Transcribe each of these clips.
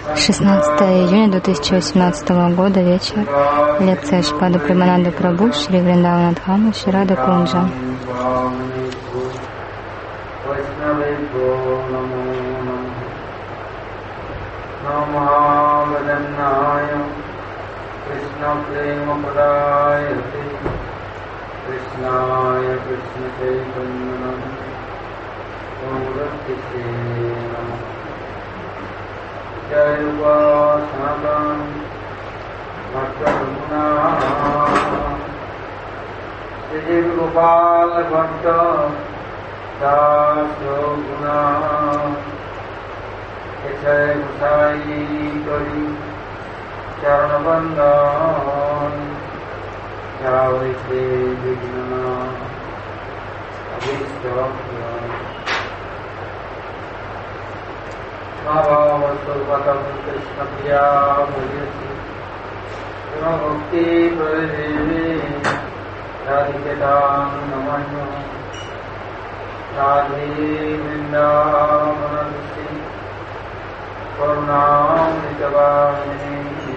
16 июня 2018 года, вечер. Лекция Шрипада Премананда Прабху, Шри Вриндавана Дхама, Шри Рада Кунджа. Jai Upasanatam Bhattarmuna Sri Gopal Bhatta Dasoguna Echai Gusai Kari Charanabandan Javite Vignana Abhishtakya Bhavavatulpatam Krishna Priya Mujyasi Mukti Pradevi Radhiketan Namanyo Radhe Vrindavanasi Karunam Nitavayani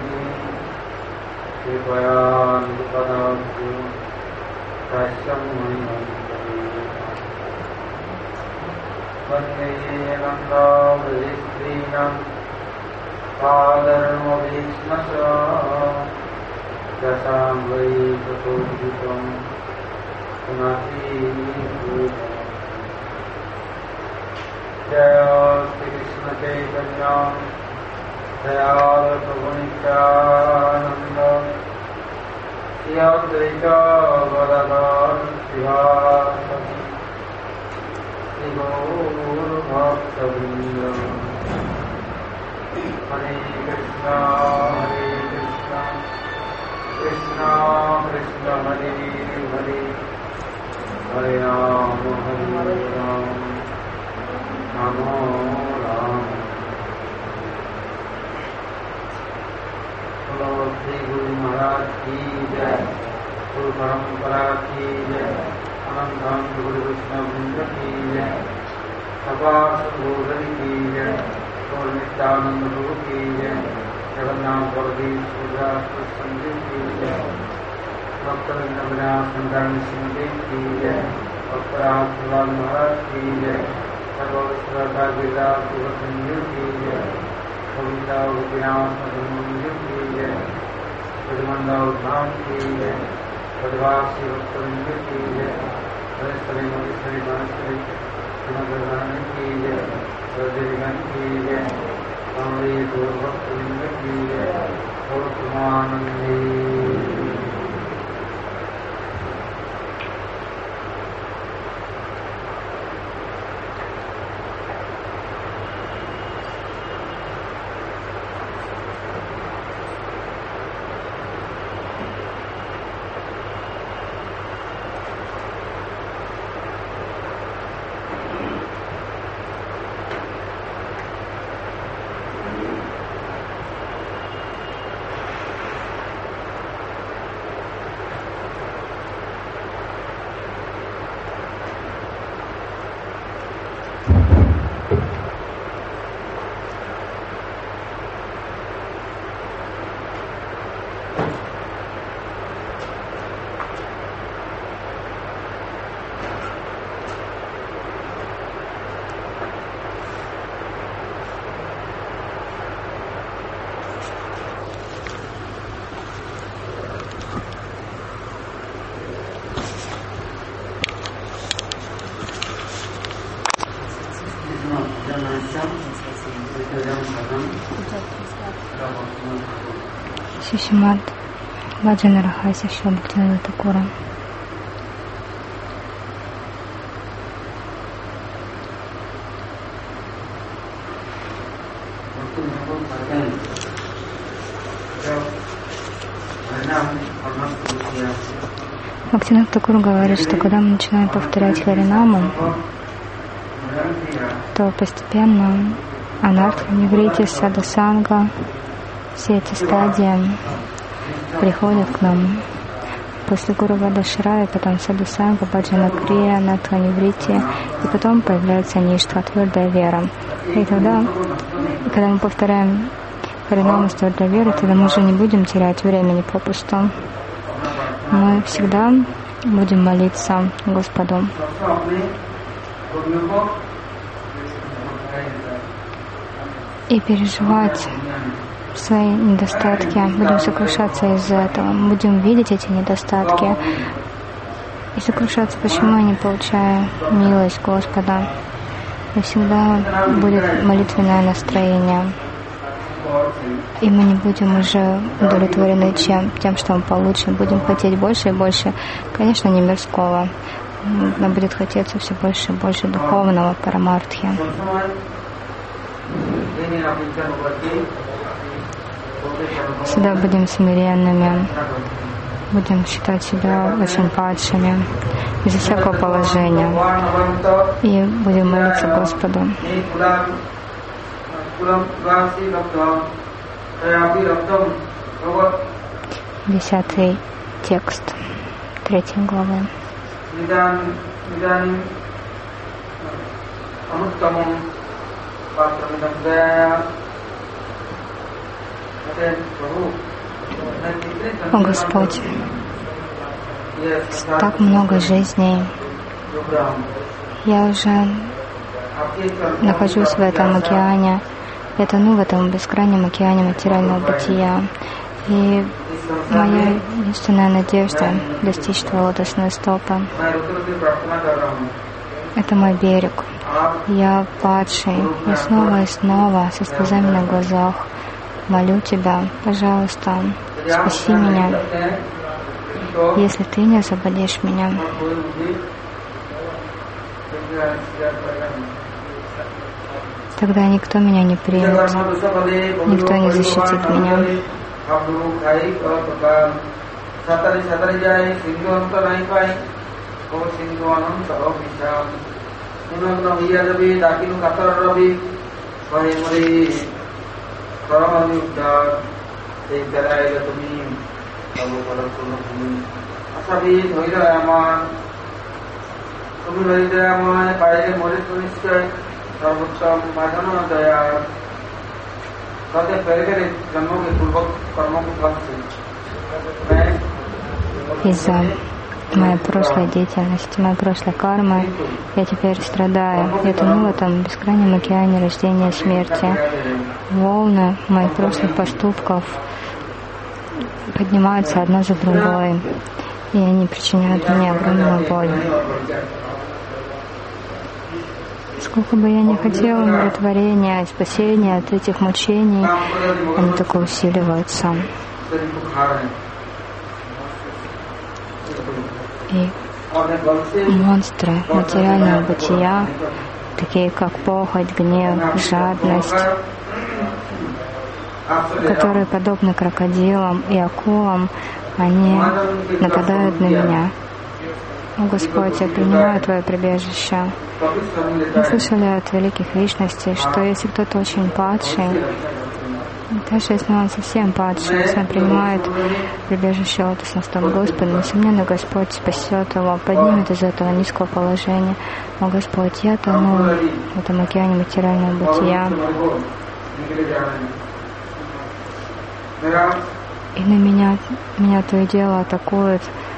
Kripaya Nipadabhyo Tashyam Mayam Vande Nanda Vrisrinam Padarma Vishnasa Jasam Vai Katoditam Punati Bhutam Jaya Shri Krishna Chaitanya Jaya Prabhu Nityananda Shri Advaita Gadadhar Srivastava Guru Bhakta-vrinda Hare Krishna Krishna Krishna Hare Hare Hare Rama Hare Rama Rama Rama Bolo Shri Guru Maharaj ki Jai Guru Parampara ki Jai Anandam Guru Krishna Vrinda ki Jai Sabha Bodhani ki Jai Gaur Nityananda Guru ki Jai Jagannath Baladev Subhadra Sanjeev ki Jai Bhakta-vrinda Vinaya Sandhani Sindhi ki Jai Bhakta-raj Srivad Maharaj ki Jai Sarva-Srata Gita Subhasanjeev ki Jai Govinda Gopinath Madhamanjeev ki Jai Padmanda Udham ki Jai Padvasi Bhakta-vrinda ki Jai Saraswati Madhusari Manasari Srimadharani ki Jai Sarjarigan ki Jai Amri Bhakta-vrinda ki Jai Gautumanandi Шримад Баджана Рахаси Шрила Бхактивинода Тхакура. Бхактивинода Тхакур говорит, что когда мы начинаем повторять Харинаму, то постепенно анартха, ниврити, садхасанга, все эти стадии приходят к нам. После Гуру Вадашрая, потом Садхасанга, Баджана Крия, Натха Ниврити, и потом появляется ништха, твердая вера. И тогда, когда мы повторяем Харинама стоит для веры, тогда мы уже не будем терять времени попусту. Мы всегда будем молиться Господу. И переживать свои недостатки. Будем сокрушаться из-за этого. Будем видеть эти недостатки. И сокрушаться, почему я не получаю милость Господа. И всегда будет молитвенное настроение. И мы не будем уже удовлетворены тем, что мы получим. Будем хотеть больше и больше. Конечно, не мирского. Нам будет хотеться все больше и больше духовного парамартхи. Всегда будем смиренными. Будем считать себя очень падшими, безо всякого положения. И будем молиться Господу. 10 текст 3 главы. О Господь, так много жизней. Я уже нахожусь в этом океане. Я тону в этом бескрайнем океане материального бытия. И моя единственная надежда достичь Твоей лотосной стопы. Это мой берег. Я падший. Я снова и снова со слезами на глазах молю Тебя, пожалуйста, спаси меня. Если Ты не освободишь меня, тогда никто меня не примет, никто не защитит меня. Из-за моей прошлой деятельности, моей прошлой кармы, я теперь страдаю. Я тону в этом бескрайнем океане рождения и смерти. Волны моих прошлых поступков поднимаются одна за другой, и они причиняют мне огромную боль. Сколько бы я ни хотела умиротворения и спасения от этих мучений, они только усиливаются. И монстры материального бытия, такие как похоть, гнев, жадность, которые подобны крокодилам и акулам, они нападают на меня. О Господь, я принимаю Твое прибежище. Мы слышали от великих личностей, что если кто-то очень падший, даже если он совсем падший, если он принимает прибежище лотосных стоп Господа, несомненно, Господь спасет его, поднимет из этого низкого положения. О Господь, я тону в этом океане материального бытия. И на меня то и дело атакуют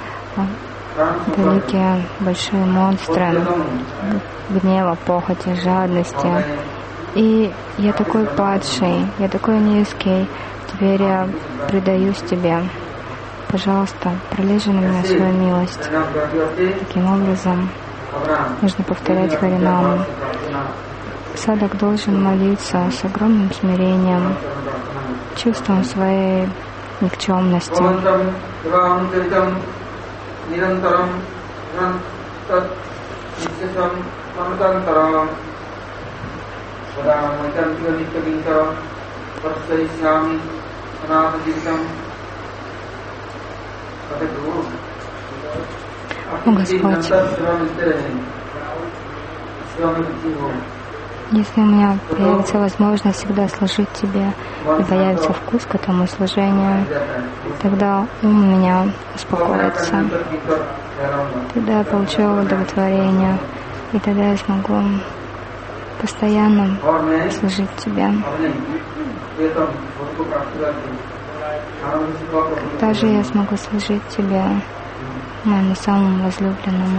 великие большие монстры гнева, похоти, жадности. И я такой падший, я такой низкий, теперь я предаюсь Тебе. Пожалуйста, пролей же на меня свою милость. Таким образом, нужно повторять Харинаму. Садак должен молиться с огромным смирением, чувством своей никчемности. О Господь, если у меня появится возможность всегда служить Тебе и появится вкус к этому служению, тогда ум у меня успокоится, тогда я получу удовлетворение, и тогда я смогу постоянно служить Тебе. Когда же я смогу служить Тебе, моему самому возлюбленному?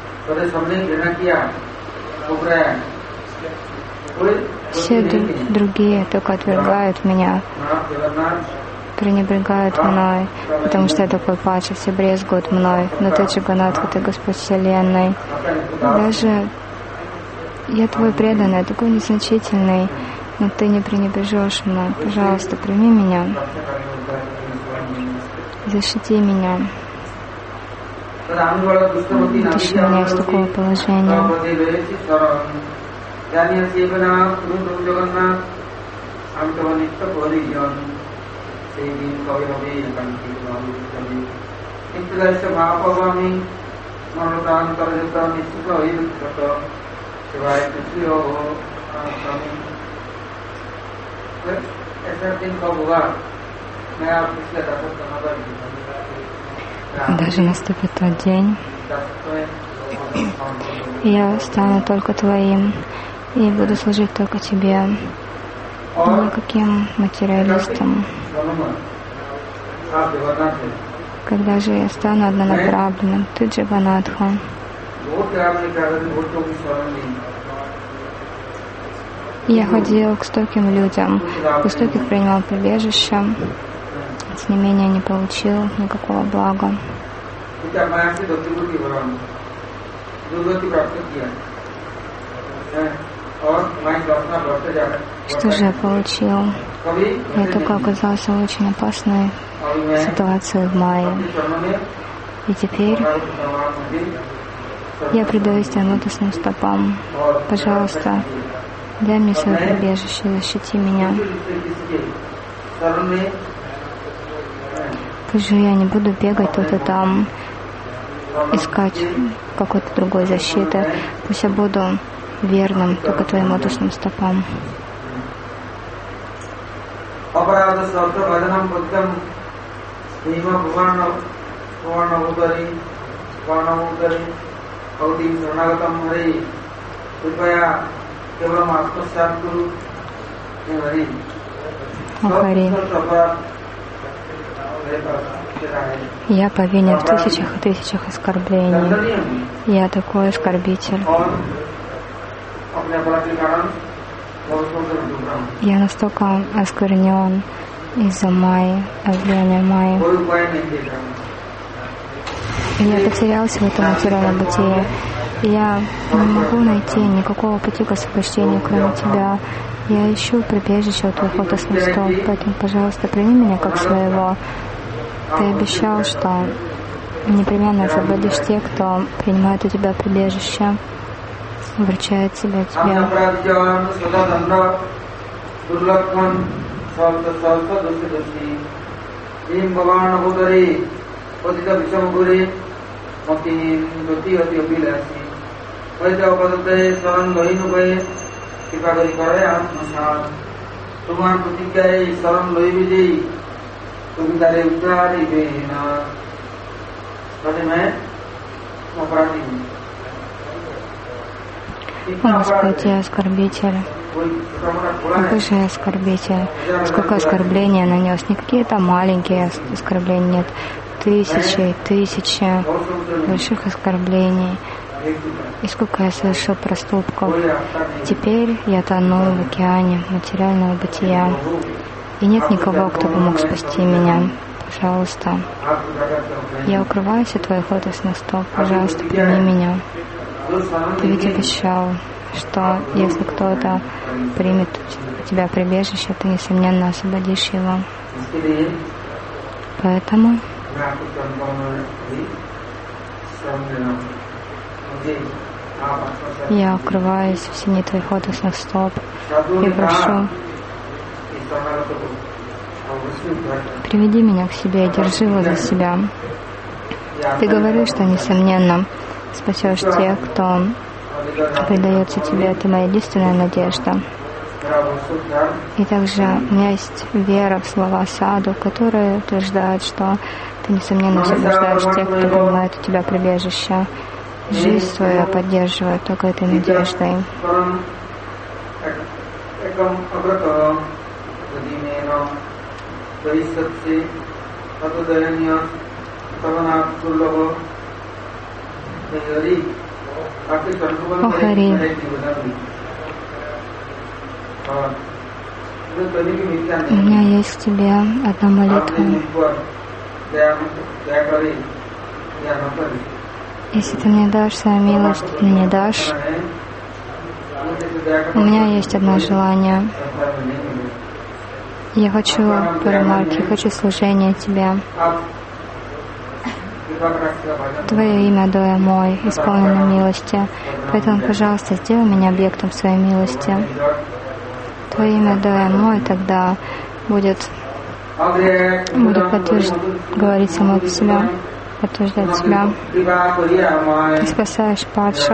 Все другие только отвергают меня, пренебрегают мной, потому что я такой падший, все брезгуют мной. Но Ты, Джаганатха, Ты Господь Вселенной. Даже я Твой преданный, такой незначительный, но Ты не пренебрежешь мной. Пожалуйста, прими меня, защити меня, вытащи меня из такого положения. Даже наступит тот день, я стану только Твоим и буду служить только Тебе, никаким материалистам. Когда же я стану однонаправленным, Ты Джаганатха, я ходил к стольким людям, у стольких принимал прибежище, с не менее не получил никакого блага. Что же я получил? Я только оказался в очень опасной ситуации в Майе. И теперь я предаюсь Твоим лотосным стопам. Пожалуйста, дай мне свое прибежище, защити меня. Пусть же я не буду бегать тут и там, искать какой-то другой защиты. Пусть я буду верным только Твоим лотосным стопам. О Хари, я повинен в тысячах и тысячах оскорблений. Я такой оскорбитель. Я настолько осквернен из-за Майи, влияния Майи. Я потерялся в этом материальном бытии. Я не могу найти никакого пути к освобождению, кроме Тебя. Я ищу прибежище у Твоих лотосных стоп, поэтому, пожалуйста, прими меня как своего. Ты обещал, что непременно освободишь тех, кто принимает у Тебя прибежище, вручает себя Тебе. О, Господь, я оскорбитель. Какой же я оскорбитель? Сколько оскорблений я нанес? Не какие-то маленькие оскорбления, нет. Тысячи и тысячи больших оскорблений. И сколько я совершил проступков. Теперь я тону в океане материального бытия. И нет никого, кто бы мог спасти меня. Пожалуйста. Я укрываюсь от Твоих лотосных стоп. Пожалуйста, прими меня. Ты ведь обещал, что если кто-то примет у Тебя прибежище, Ты, несомненно, освободишь его. Поэтому я укрываюсь в сене Твоих лотосных стоп и прошу, приведи меня к себе и держи возле себя. Ты говоришь, что, несомненно, спасешь тех, кто предается Тебе. Ты моя единственная надежда. И также у меня есть вера в слова саду, которые утверждают, что Ты, несомненно, освобождаешь тех, кто принимает у Тебя прибежище. Жизнь свою я поддерживаю только этой надеждой. О Хари, у меня есть к тебе одна молитва. Если ты мне дашь свою милость, ты мне дашь. У меня есть одно желание. Я хочу парамархи, хочу служения Тебе. Твое имя, Доя мой, исполнено милости. Поэтому, пожалуйста, сделай меня объектом своей милости. Твое имя, Доя мой, тогда буду говорить само по себе, подтверждать себя. Ты спасаешь падших.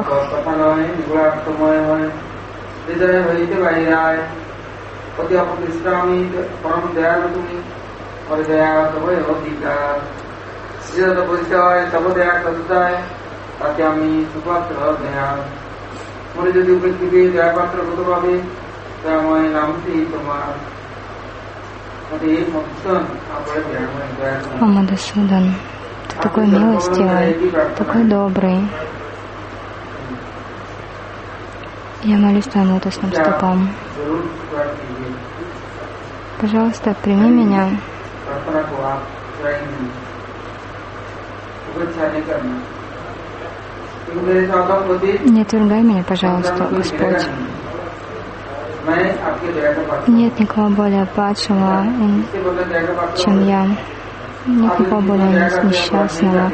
О Мадхусудан, ты такой милостивый, такой добрый. Я молюсь Твоим лотосным стопам. Пожалуйста, прими меня. Не отвергай меня, пожалуйста, Господь. Нет никого более падшего, чем я. Нет никого более несчастного.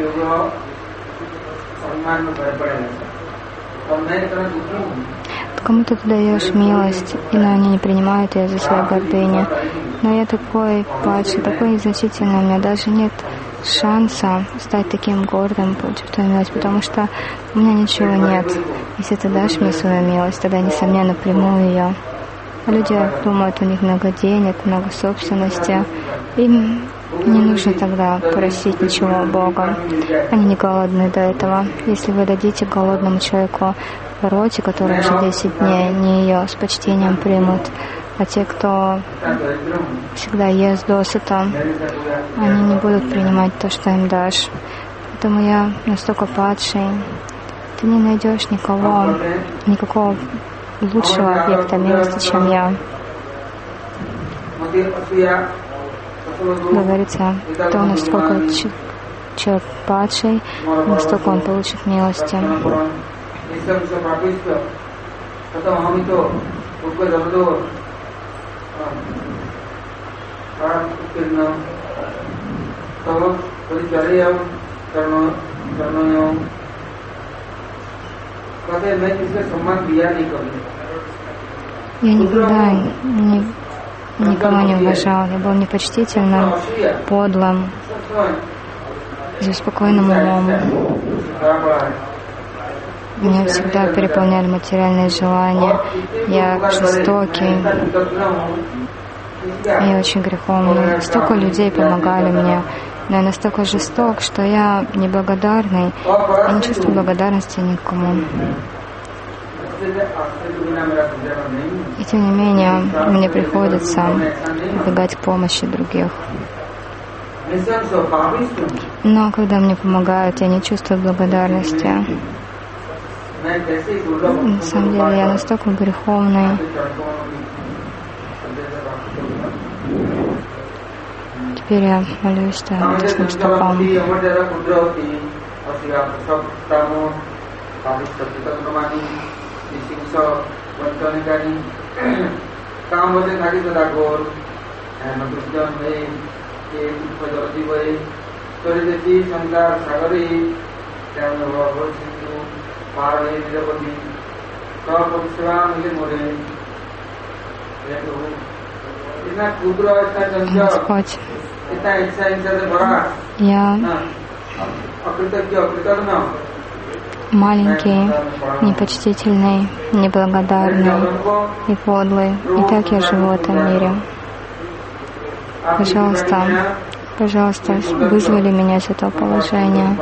Кому-то ты даешь милость, но они не принимают ее за свою гордыню. Но я такой падший, такой незначительный, у меня даже нет шанса стать таким гордым, получив твою милость, потому что у меня ничего нет. Если ты дашь мне свою милость, тогда, несомненно, приму ее. Люди думают, у них много денег, много собственности. Им не нужно тогда просить ничего у Бога. Они не голодны до этого. Если вы дадите голодному человеку роти, который уже 10 дней, они ее с почтением примут. А те, кто всегда ест досыта, они не будут принимать то, что им дашь. Поэтому я настолько падший. Ты не найдешь никого, никакого лучшего объекта милости, чем я. Говорится, кто настолько человек падший, настолько он получит милости. Я никогда никого не уважал. Я был непочтительным, подлым, с беспокойным умом. Меня всегда переполняли материальные желания. Я жестокий. Я очень греховный. Столько людей помогали мне. Но я настолько жесток, что я неблагодарный. Я не чувствую благодарности никому. И тем не менее, мне приходится прибегать к помощи других. Но когда мне помогают, я не чувствую благодарности. На самом деле, я настолько греховный. Теперь я молюсь лотосным стопам. Господь, я маленький, непочтительный, неблагодарный и подлый. И так я живу в этом мире. Пожалуйста, вызволи меня из этого положения.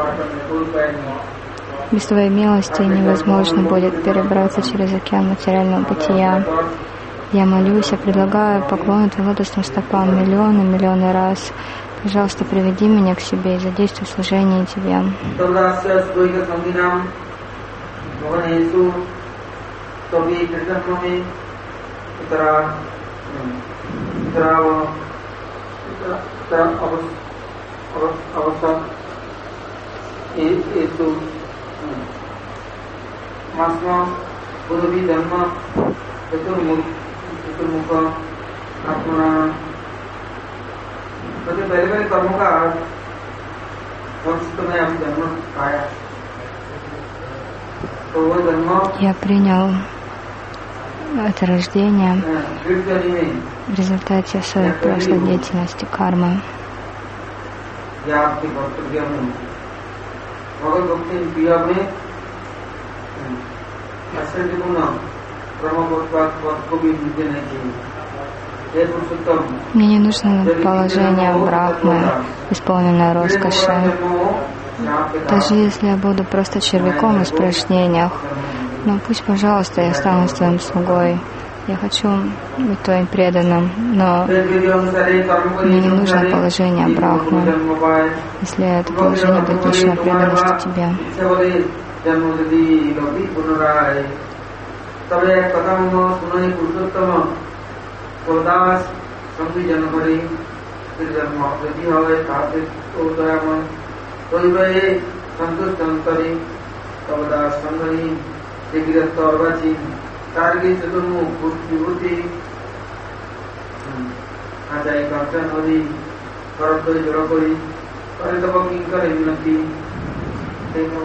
Без Твоей милости невозможно будет перебраться через океан материального бытия. Я молюсь, я предлагаю поклоны Твоим лотосным стопам миллионы раз. Пожалуйста, приведи меня к себе и задействуй в служении Тебе. पहले कर्मों का अर्थ मैं जन्म पाया तो वो जन्म Я принял это рождение в результате своей прошлой деятельности кармы. या आपके कर्तव्य में भगवत भक्ति क्रिया में आश्चर्यपूर्ण ब्रह्मोत्पाद पद को भी मुझे नहीं चाहिए. Мне не нужно положение Брахмы, исполненное роскоши. Даже если я буду просто червяком в испражнениях, но пусть, пожалуйста, я стану Твоим слугой. Я хочу быть Твоим преданным, но мне не нужно положение Брахмы, если это положение будет личной преданности Тебе. दास संधि जनवरी फिर जन्म यदि हवे ताते तो दयामय कोई वे संतुष्ट अंतरी तब दास संधि दिग्रस्त और बची तारगी चतुर्मुख विभूति आचार्य कंचन हरि करतो जड़ करी करे तब किंकर विनती देखो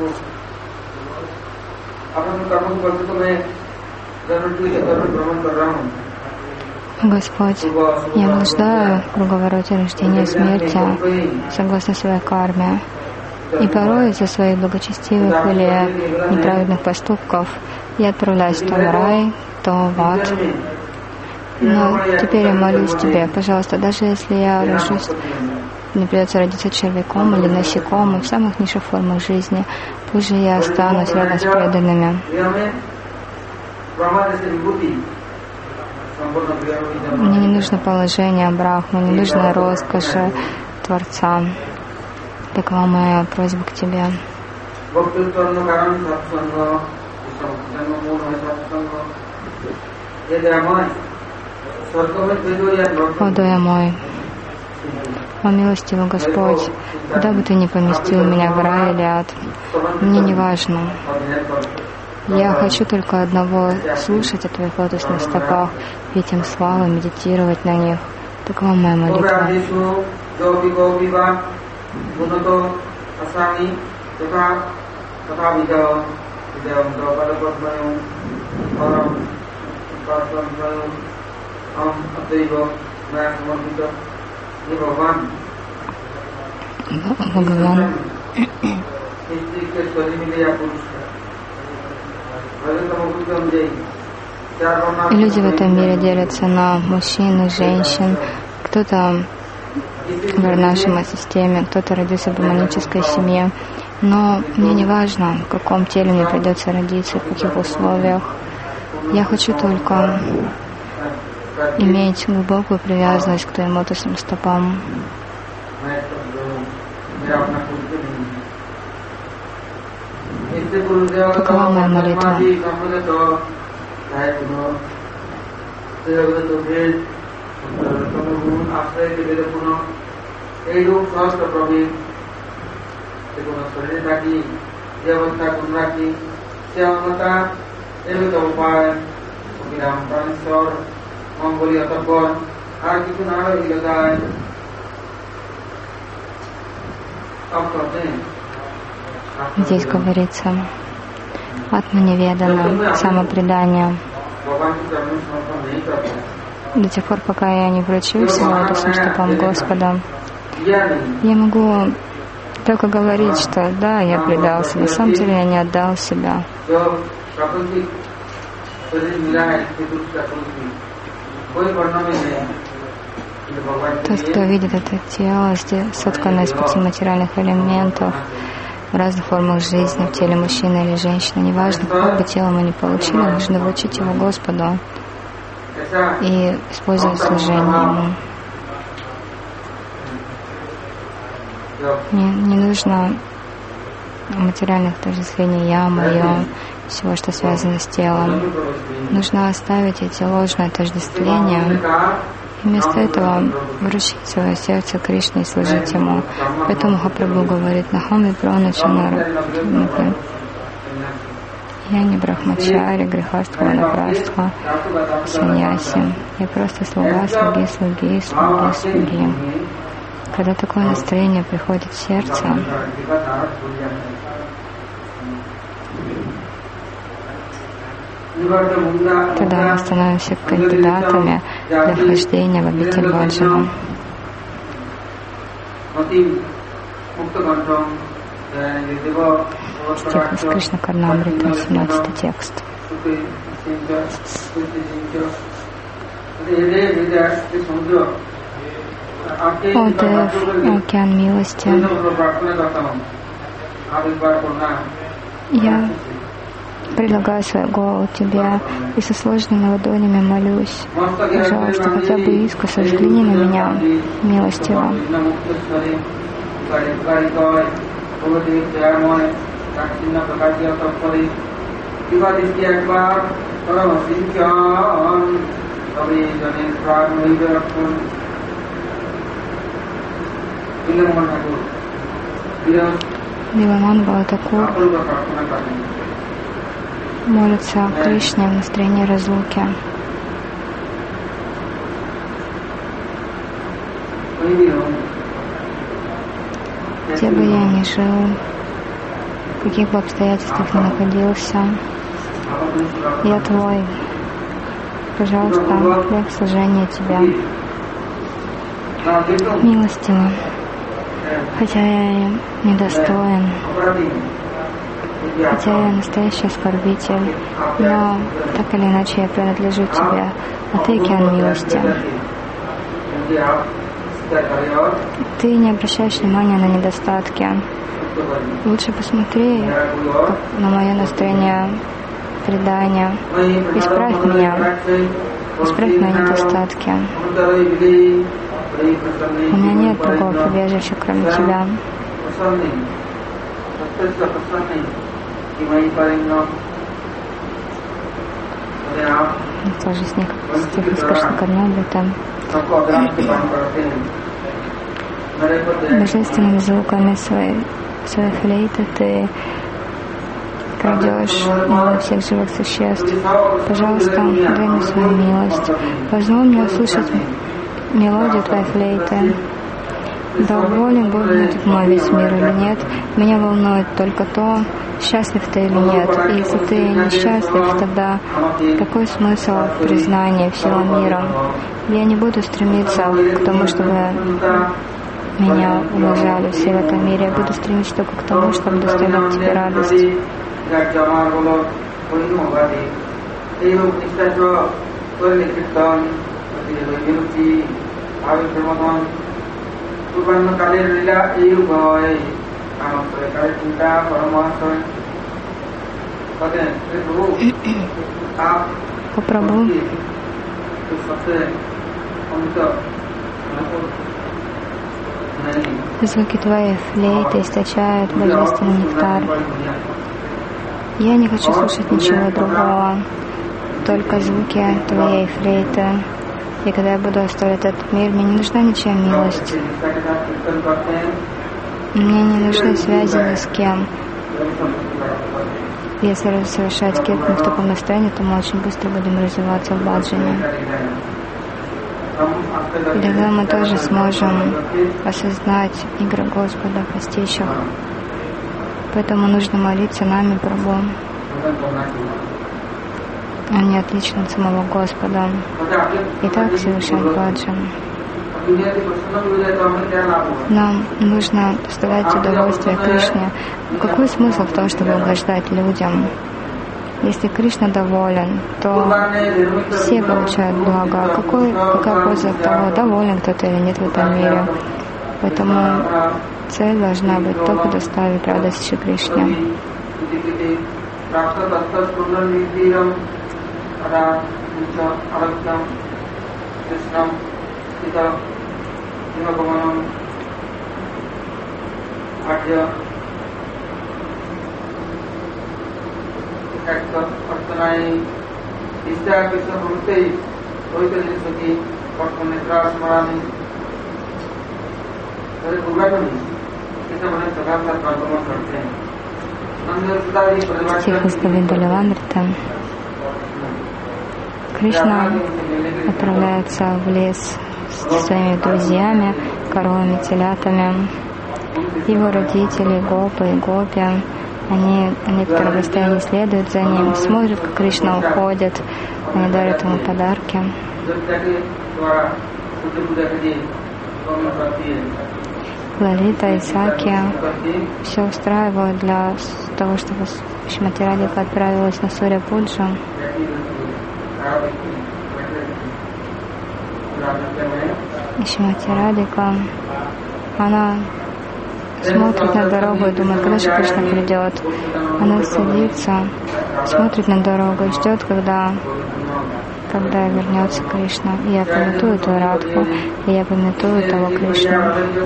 अपन कर्म करते तो मैं जरूर भ्रमण कर रहा हूँ. Господь, я блуждаю в круговороте рождения и смерти согласно своей карме. И порой из-за своих благочестивых или неправедных поступков я отправляюсь то в рай, то в ад. Но теперь я молюсь Тебе, пожалуйста, даже если я рожусь, мне придется родиться червяком или насекомым в самых низших формах жизни, пусть же я останусь рядом с преданными. Мне не нужно положение Брахмы, не нужна роскошь Творца. Такова моя просьба к Тебе. О, дая мой, о милостивый Господь, куда бы Ты ни поместил меня, в рай или ад, мне не важно. Я хочу только одного — слушать о Твоих лотосных стопах, петь им славу, медитировать на них. Такова моя молитва. Бхагаван. Люди в этом мире делятся на мужчин и женщин. Кто-то в нашей системе, кто-то родился в гармонической семье. Но мне не важно, в каком теле мне придется родиться, в каких условиях. Я хочу только иметь глубокую привязанность к Твоим лотосным стопам. Такова моя молитва. Здесь говорится атма-неведана, самопредание. До тех пор, пока я не вручусь лотосным стопам Господа, я могу только говорить, что да, я предался, на самом деле я не отдал себя. Тот, кто видит это тело, сотканное из 5 материальных элементов, в разных формах жизни, в теле мужчины или женщины, неважно, какое бы тело мы ни получили, нужно вручить его Господу. и использовать служение Ему. Не нужно материальных отождествлений «я», «моё», всего, что связано с телом. Нужно оставить эти ложные отождествления и вместо этого вручить свое сердце Кришне и служить Ему. Поэтому Махапрабху говорит: «Нахам випрана чанара». Я не брахмачари, грехастха, ванапрастха, саньяси. Я просто слуга, слуги. Когда такое настроение приходит в сердце, тогда мы становимся кандидатами для вхождения в обитель Баджана. Стих из Кришна Карнамрита, 17 текст. О, Дев, океан милости, я предлагаю свою голову Тебе и со сложными ладонями молюсь. Пожалуйста, хотя бы искоса взгляни на меня, милостиво. Диваман Бхаватакур молится Кришне в настроении разлуки. Где бы я ни жил, в каких бы обстоятельствах ни находился, я Твой. Пожалуйста, я в служении Тебя. Милостиво, хотя я и недостоин, хотя я настоящий оскорбитель, но так или иначе я принадлежу Тебе, а Ты океан милости. Ты не обращаешь внимания на недостатки. Лучше посмотри на мое настроение предания. Исправь меня. Исправь мои недостатки. У меня нет другого прибежища, кроме Тебя. Тоже стих из Кришна Карнамрита. Божественными звуками своей флейты Ты крадешь милость всех живых существ. Пожалуйста, дай мне свою милость. Позволь мне услышать мелодию Твоей флейты. Доволен будет мой весь мир или нет. Меня волнует только то, счастлив ты или нет. И если ты несчастлив, тогда какой смысл в признании всего мира? Я не буду стремиться к тому, чтобы меня уважали все в этом мире. Я буду стремиться только к тому, чтобы доставить Тебе радость. О Прабху, звуки Твоей флейты источают божественный нектар. Я не хочу слушать ничего другого, только звуки Твоей флейты. И когда я буду оставлять этот мир, мне не нужна ничья милость. Мне не нужны связи ни с кем. Если совершать киртан в таком настроении, то мы очень быстро будем развиваться в баджане. И тогда мы тоже сможем осознать игры Господа, постичь. Поэтому нужно молиться нами, Прабху, а не отлично от самого Господа. И так совершать баджан. Нам нужно доставлять удовольствие Кришне. Какой смысл в том, чтобы угождать людям? Если Кришна доволен, то все получают благо. Какая польза от того, доволен кто-то или нет в этом мире? Поэтому цель должна быть только доставить радость Шри Кришне. Стихоста Виндаливамрита. Кришна отправляется в лес с своими друзьями, коровами, телятами. Его родители, гопы и гопи, они на некотором расстоянии следуют за ним, смотрят, как Кришна уходит, они дарят ему подарки. Лалита и Саки все устраивают для того, чтобы Шримати Радхика отправилась на Сурья-Пуджу. Шримати Радхика, она смотрит на дорогу и думает, когда же Кришна придет. Она садится, смотрит на дорогу и ждет, когда вернется Кришна. И я пометую эту Радху, и я пометую того Кришну.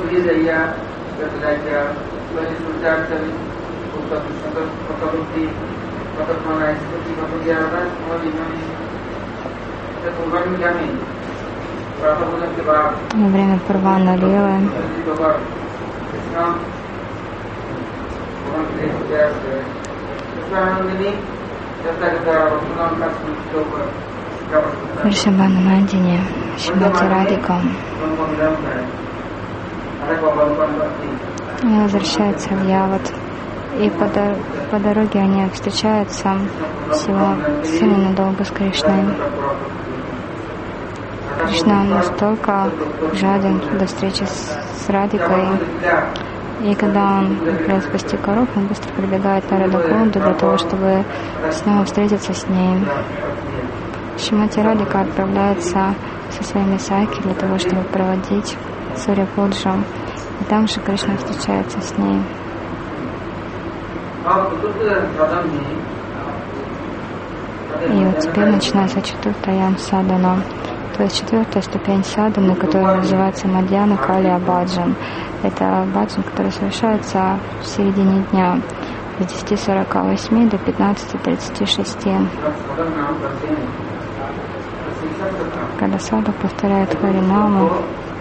Во время Парвана Лилы Вришабхана Нандини, Шримати Радхика, она возвращается в Яват, и по дороге они встречаются всего ненадолго с Кришной. Кришна настолько жаден до встречи с Радхикой, и когда он приходит спасти коров, он быстро прибегает на Радхакунду для того, чтобы снова встретиться с ней. Шримати Радхика отправляется со своими саки для того, чтобы проводить Сурья-Пуджу, и там же Кришна встречается с ней. И вот теперь начинается четвертая садхана, то есть четвертая ступень садханы, которая называется Мадьяна Калия Баджан. Это баджан, который совершается в середине дня с 10:48 до 15:36. Когда садхак повторяет Харинаму,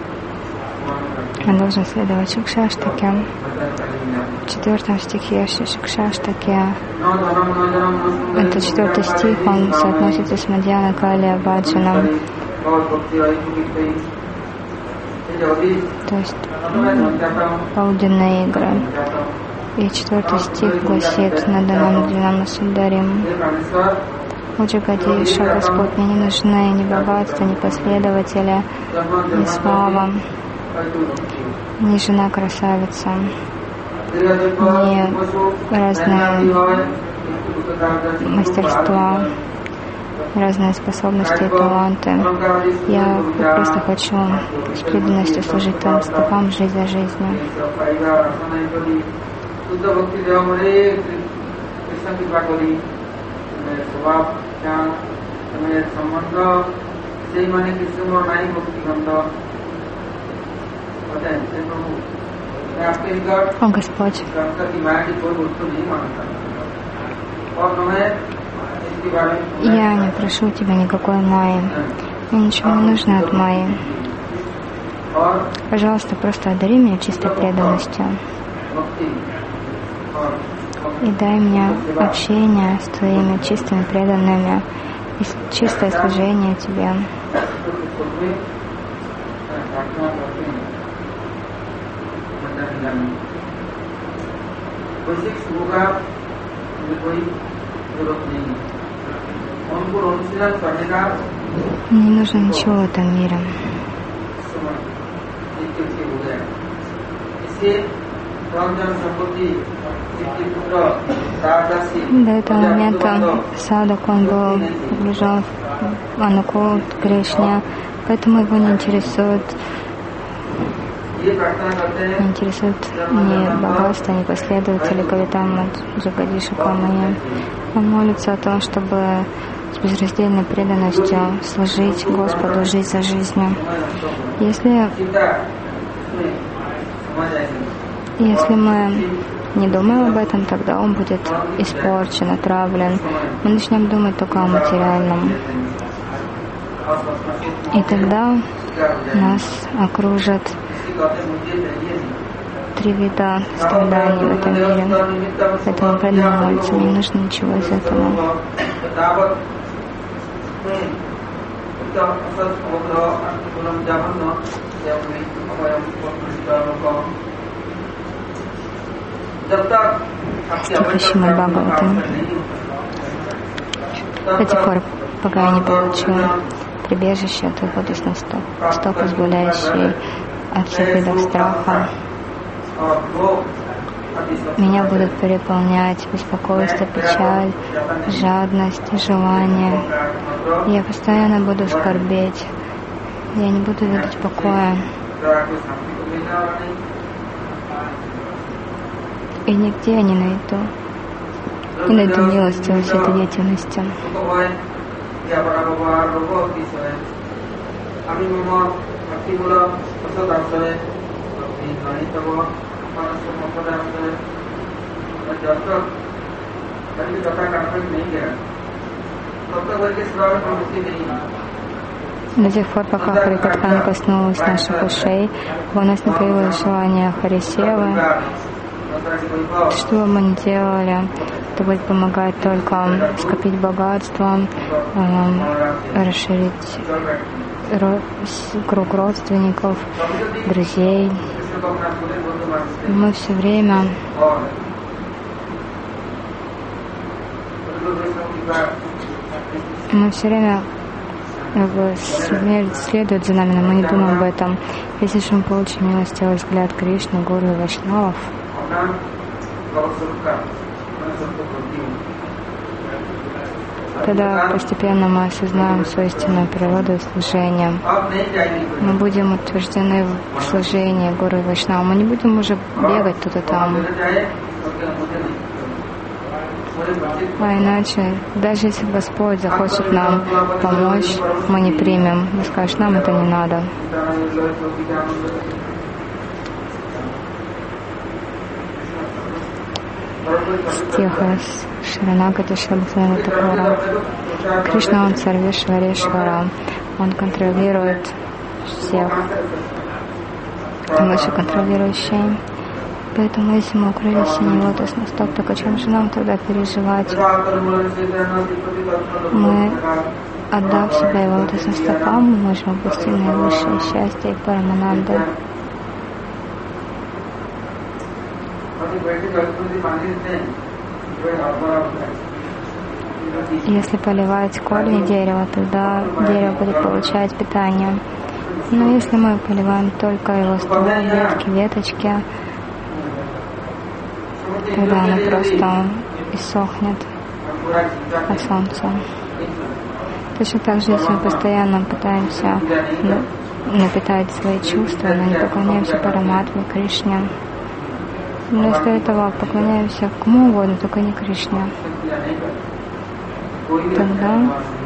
он должен следовать Шикшаштаке. В 4 стихе Шикшаштаке, это 4 стих, он соотносится с Мадьяна Калия Баджаном. То есть полуденные игры. И 4 стих гласит Наданам Динам Сударим. О Джагадиша, Господь, мне не нужны ни богатства, ни последователи, ни слава, ни жена красавица, ни разные мастерства, разные способности и таланты. Я просто хочу с преданностью служить Твоим стопам жизнь за жизнью. О Господь, я не прошу у Тебя никакой майи. Мне ничего не нужно от майи. Пожалуйста, просто одари меня чистой преданностью. И дай мне общение с Твоими чистыми преданными и чистое служение Тебе. Мне не нужно ничего в этом мире. До этого момента садхак, он был погружен в анукул Кришне, поэтому его не интересует ни богатство, ни последователи Кавитамат Джагадиша Камани. Он молится о том, чтобы с безраздельной преданностью служить Господу жизнь за жизнью. Если мы не думаем об этом, тогда он будет испорчен, отравлен. Мы начнем думать только о материальном. И тогда нас окружат 3 вида страданий в этом мире. Поэтому преданным молиться не нужно ничего из этого. Стих Шримад Бхагаватам. До тех пор, пока я не получу прибежище от Твоих лотосных стоп, избавляющий от всех видов страха, меня будут переполнять беспокойство, печаль, жадность, желание. Я постоянно буду скорбеть. Я не буду видеть покоя. И нигде я не найду. И найду милость во всей этой деятельности. До тех пор, пока Харикатха не коснулась наших ушей, у нас не появилось желание Харисевы. Что бы мы ни делали, это будет помогать только скопить богатство, расширить круг родственников, друзей. Мы все время смерть следует за нами, но мы не думаем об этом. Если же мы получим милостивый взгляд Кришны, Гуру и Вайшнавов, тогда постепенно мы осознаем свою истинную природу и служение. Мы будем утверждены в служении Гуру и Вайшнаву. Мы не будем уже бегать тут и там. А иначе, даже если Господь захочет нам помочь, мы не примем. Мы скажем, нам это не надо. Стих из Шаранагати Шрила Бхактивинода Thakura. Кришна, он царь Вишварешвара. Он контролирует всех. Он выше контролирующий. Поэтому, если мы укрылись в синей лотосной стоп, так о чем же нам тогда переживать? Мы, отдав себя его лотосным стопам, мы можем обрести наивысшее счастье и парамананду. Если поливать корни дерева, тогда дерево будет получать питание. Но если мы поливаем только его ствол, ветки, веточки, тогда оно просто иссохнет от солнца. Точно так же, если мы постоянно пытаемся напитать свои чувства, но не поклоняемся Параматме, Кришне, вместо этого поклоняемся кому угодно, только не Кришне, тогда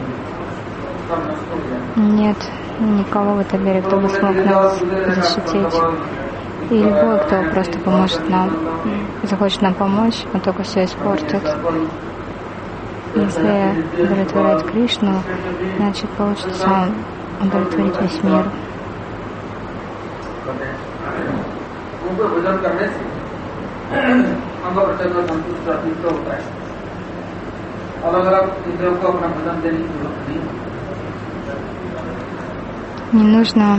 нет никого в этом мире, кто бы смог нас защитить. И любой, кто просто поможет нам, захочет нам помочь, он только все испортит. Если удовлетворять Кришну, значит получится удовлетворить весь мир. Не нужно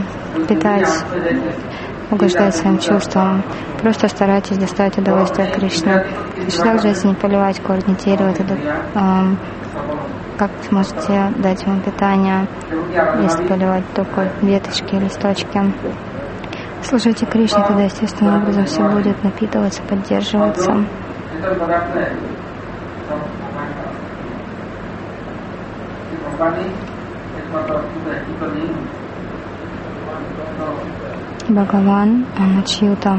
угождать своим чувствам. Просто старайтесь доставить удовольствие Кришне. Точно так же, если не поливать корни дерева, тогда как вы сможете дать ему питание, если поливать только веточки, листочки? Служите Кришне, тогда естественным образом все будет напитываться, поддерживаться. Бхагаван, он Ачьюта.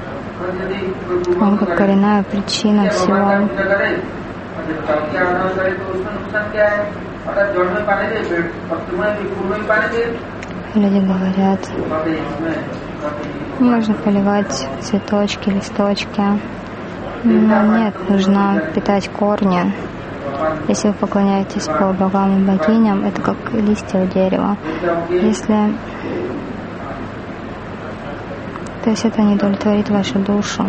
Он как коренная причина всего. Люди говорят, можно поливать цветочки, листочки, но нет, нужно питать корни. Если вы поклоняетесь полубогам и богиням, это как листья у дерева. То есть это не удовлетворит вашу душу.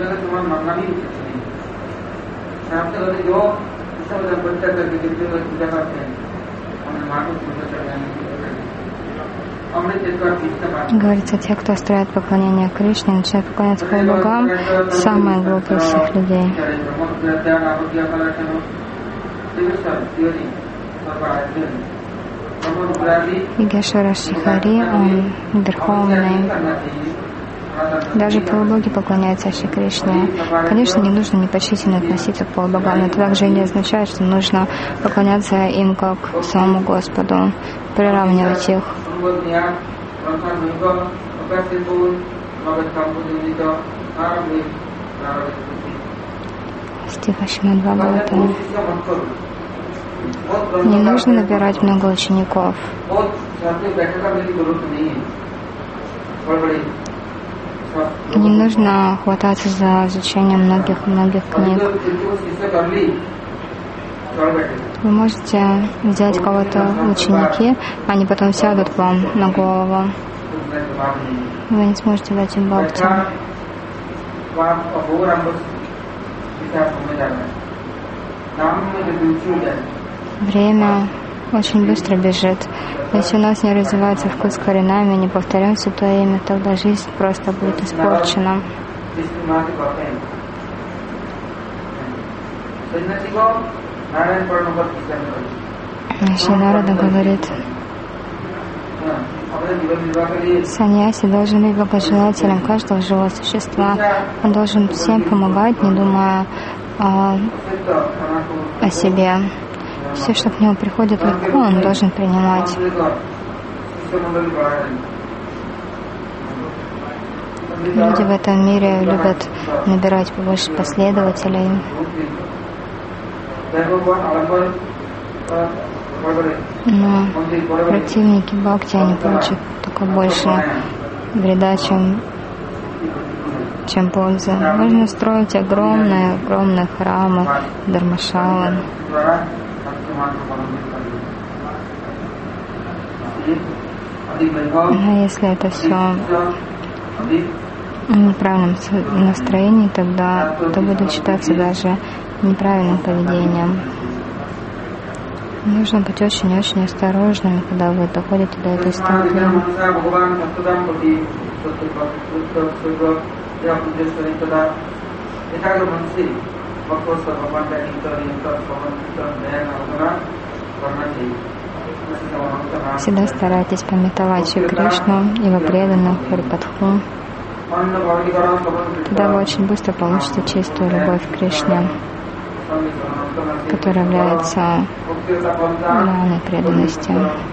Говорится, те, кто строит поклонение Кришне, начинают поклоняться полубогам, самые глупые из всех людей. Йогешвара Шрихари, он верховный. Даже полубоги поклоняются Шри Кришне. Конечно, не нужно непочтительно относиться к полубогам, но это также не означает, что нужно поклоняться им как самому Господу, приравнивать их. Стих Шримад Бхагаватам. Не нужно набирать много учеников. Не нужно хвататься за изучение многих книг. Вы можете взять кого-то в ученики, они потом сядут к вам на голову. Вы не сможете дать им бхакти. Время очень быстро бежит. Если у нас не развивается вкус к харинаме, не повторяем святое имя, тогда жизнь просто будет испорчена. Шри Нарада говорит, саньяси должен быть благожелателем каждого живого существа. Он должен всем помогать, не думая о себе. Все, что к нему приходит легко, он должен принимать. Люди в этом мире любят набирать побольше последователей. Но противники бхакти, они получат только больше вреда, чем пользы. Можно строить огромные храмы, дharмашалы. Но если это все в неправильном настроении, тогда это будет считаться даже неправильным поведением. Нужно быть очень-очень осторожными, когда вы доходите до этой стадии. Всегда старайтесь памятовать Шри Кришну, его преданных, Харипатху. Тогда вы очень быстро получите чистую любовь к Кришне, которая является лианой преданности.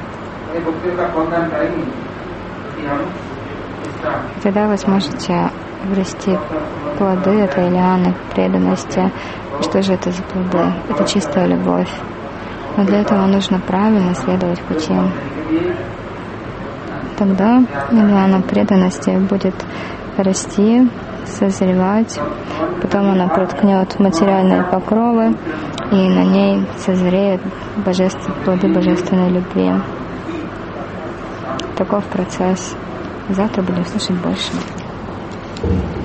Тогда вы сможете обрести плоды этой лианы преданности. Что же это за плоды? Это чистая любовь. Но для этого нужно правильно следовать пути. Тогда лиана преданности будет расти, созревать, потом она проткнет материальные покровы, и на ней созреют плоды божественной любви. Таков процесс. Завтра будем слушать больше.